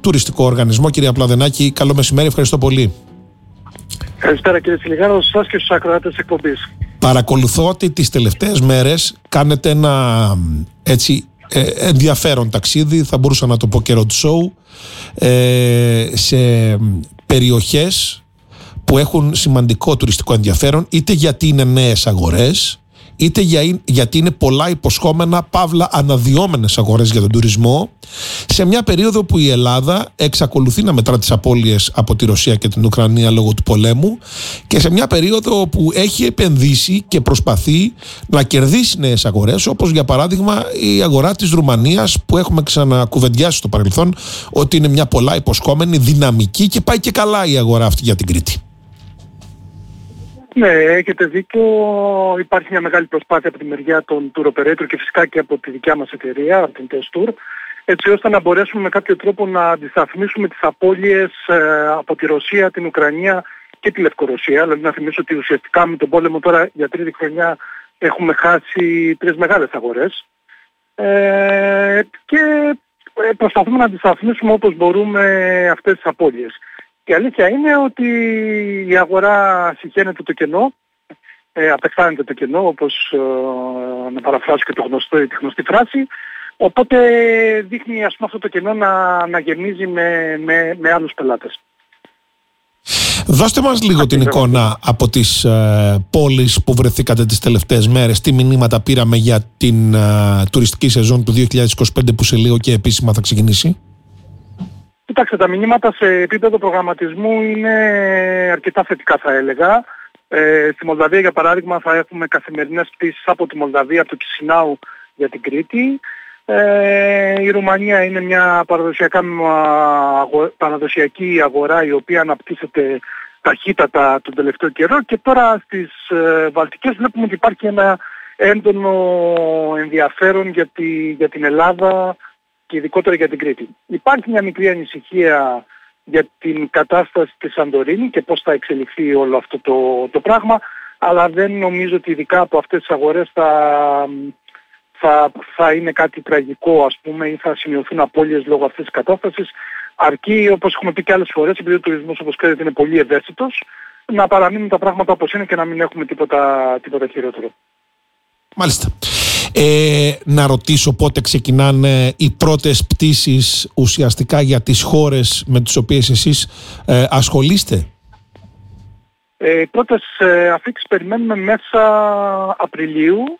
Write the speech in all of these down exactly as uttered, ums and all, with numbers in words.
τουριστικό οργανισμό. Κύριε Απλαδενάκη, καλό μεσημέρι, ευχαριστώ πολύ. Καλησπέρα κύριε Σιλιγάνο, σας και στους ακροατές εκπομπής. Παρακολουθώ ότι τις τελευταίες μέρες κάνετε ένα έτσι ε, ενδιαφέρον ταξίδι, θα μπορούσα να το πω και road show, ε, σε περιοχές που έχουν σημαντικό τουριστικό ενδιαφέρον, είτε γιατί είναι νέες αγορές, είτε για, γιατί είναι πολλά υποσχόμενα, παύλα αναδυόμενες αγορές για τον τουρισμό, σε μια περίοδο που η Ελλάδα εξακολουθεί να μετρά τις απώλειες από τη Ρωσία και την Ουκρανία λόγω του πολέμου, και σε μια περίοδο που έχει επενδύσει και προσπαθεί να κερδίσει νέες αγορές, όπως για παράδειγμα η αγορά της Ρουμανίας, που έχουμε ξανακουβεντιάσει στο παρελθόν ότι είναι μια πολλά υποσχόμενη, δυναμική, και πάει και καλά η αγορά αυτή για την Κρήτη. Ναι, έχετε δίκιο. Υπάρχει μια μεγάλη προσπάθεια από τη μεριά των tour operator και φυσικά και από τη δικιά μας εταιρεία, από την Test Tour, έτσι ώστε να μπορέσουμε με κάποιο τρόπο να αντισταθμίσουμε τις απώλειες ε, από τη Ρωσία, την Ουκρανία και τη Λευκορωσία. Δηλαδή να θυμίσω ότι ουσιαστικά με τον πόλεμο τώρα για τρίτη χρονιά έχουμε χάσει τρεις μεγάλες αγορές. Ε, και προσπαθούμε να αντισταθμίσουμε όπως μπορούμε αυτές τις απώλειες. Η αλήθεια είναι ότι η αγορά συχαίνεται το κενό, ε, απεχθάνεται το κενό, όπως ε, να παραφράσω και το γνωστό, τη γνωστή φράση, οπότε δείχνει ας πούμε αυτό το κενό να, να γεμίζει με, με, με άλλους πελάτες. Δώστε μας λίγο την εικόνα από τις ε, πόλεις που βρεθήκατε τις τελευταίες μέρες. Τι μηνύματα πήραμε για την ε, τουριστική σεζόν του δύο χιλιάδες είκοσι πέντε που σε λίγο και επίσημα θα ξεκινήσει? Κοιτάξτε, τα μηνύματα σε επίπεδο προγραμματισμού είναι αρκετά θετικά, θα έλεγα. Ε, στη Μολδαβία, για παράδειγμα, θα έχουμε καθημερινές πτήσεις από τη Μολδαβία, από το Κισινάου για την Κρήτη. Ε, η Ρουμανία είναι μια παραδοσιακά, παραδοσιακή αγορά η οποία αναπτύσσεται ταχύτατα τον τελευταίο καιρό, και τώρα στις ε, Βαλτικές βλέπουμε ότι υπάρχει ένα έντονο ενδιαφέρον για, τη, για την Ελλάδα και ειδικότερα για την Κρήτη. Υπάρχει μια μικρή ανησυχία για την κατάσταση της Σαντορίνη και πώς θα εξελιχθεί όλο αυτό το, το πράγμα, αλλά δεν νομίζω ότι ειδικά από αυτές τις αγορές θα, θα, θα είναι κάτι τραγικό, ας πούμε, ή θα σημειωθούν απώλειες λόγω αυτής της κατάστασης, αρκεί, όπως έχουμε πει και άλλες φορές, επειδή ο τουρισμός, όπως ξέρετε, είναι πολύ ευαίσθητος, να παραμείνουν τα πράγματα όπως είναι και να μην έχουμε τίποτα, τίποτα χειρότερο. Μάλιστα. Ε, να ρωτήσω πότε ξεκινάνε οι πρώτες πτήσεις ουσιαστικά για τις χώρες με τις οποίες εσείς ε, ασχολείστε? Ε, οι πρώτες ε, αφήξεις περιμένουμε μέσα Απριλίου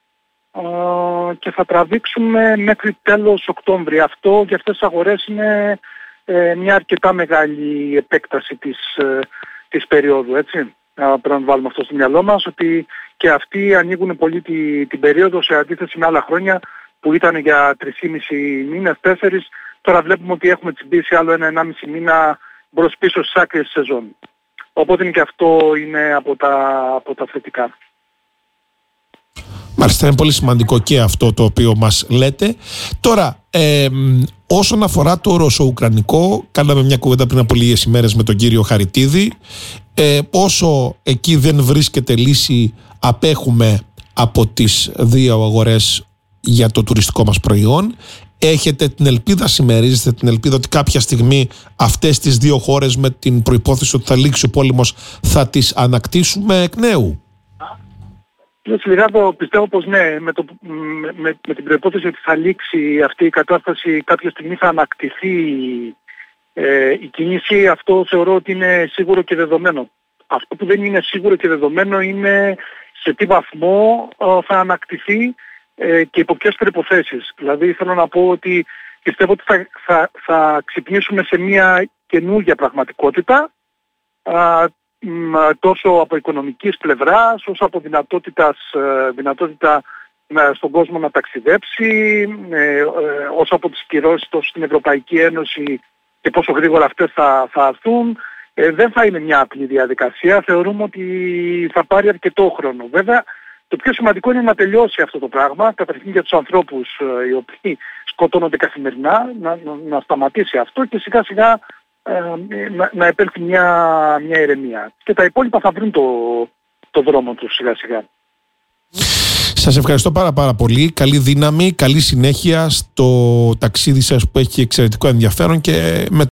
ε, και θα τραβήξουμε μέχρι τέλος Οκτώβρη. Αυτό για αυτές τις αγορές είναι ε, μια αρκετά μεγάλη επέκταση της, ε, της περίοδου, έτσι. Πρέπει να βάλουμε αυτό στο μυαλό μας, ότι και αυτοί ανοίγουν πολύ τη, την περίοδο σε αντίθεση με άλλα χρόνια που ήταν για τρεις και μισό μήνες, τέσσερις. Τώρα βλέπουμε ότι έχουμε τσιμπήσει άλλο ένα ενάμιση μήνα μπρος πίσω στις άκρες της σεζόν. Οπότε και αυτό είναι από τα, από τα θετικά. Μάλιστα, είναι πολύ σημαντικό και αυτό το οποίο μας λέτε. Τώρα, ε, όσον αφορά το ρωσο-ουκρανικό, κάναμε μια κουβέντα πριν από λίγες ημέρες με τον κύριο Χαριτίδη. Ε, όσο εκεί δεν βρίσκεται λύση, απέχουμε από τις δύο αγορές για το τουριστικό μας προϊόν. Έχετε την ελπίδα, συμμερίζεστε την ελπίδα ότι κάποια στιγμή αυτές τις δύο χώρες, με την προϋπόθεση ότι θα λήξει ο πόλεμος, θα τις ανακτήσουμε εκ νέου? Κύριε Σιλιγάδο, πιστεύω πως ναι, με, το, με, με, με την προϋπόθεση ότι θα λήξει αυτή η κατάσταση, κάποια στιγμή θα ανακτηθεί ε, η κίνηση. Αυτό θεωρώ ότι είναι σίγουρο και δεδομένο. Αυτό που δεν είναι σίγουρο και δεδομένο είναι σε τι βαθμό ε, θα ανακτηθεί ε, και υπό ποιες προϋποθέσεις. Δηλαδή θέλω να πω ότι πιστεύω ότι θα, θα, θα ξυπνήσουμε σε μια καινούργια πραγματικότητα, ε, τόσο από οικονομικής πλευράς, όσο από δυνατότητας, δυνατότητα στον κόσμο να ταξιδέψει, όσο από τις κυρώσεις τόσο στην Ευρωπαϊκή Ένωση και πόσο γρήγορα αυτές θα, θα έρθουν. Ε, δεν θα είναι μια απλή διαδικασία. Θεωρούμε ότι θα πάρει αρκετό χρόνο. Βέβαια, το πιο σημαντικό είναι να τελειώσει αυτό το πράγμα, καταρχήν για τους ανθρώπους ε, οι οποίοι σκοτώνονται καθημερινά, να, να, να σταματήσει αυτό και σιγά σιγά ε, να, να επέλθει μια, μια ηρεμία. Και τα υπόλοιπα θα βρουν το, το δρόμο τους σιγά σιγά. Σας ευχαριστώ πάρα πάρα πολύ. Καλή δύναμη, καλή συνέχεια στο ταξίδι σας που έχει εξαιρετικό ενδιαφέρον και με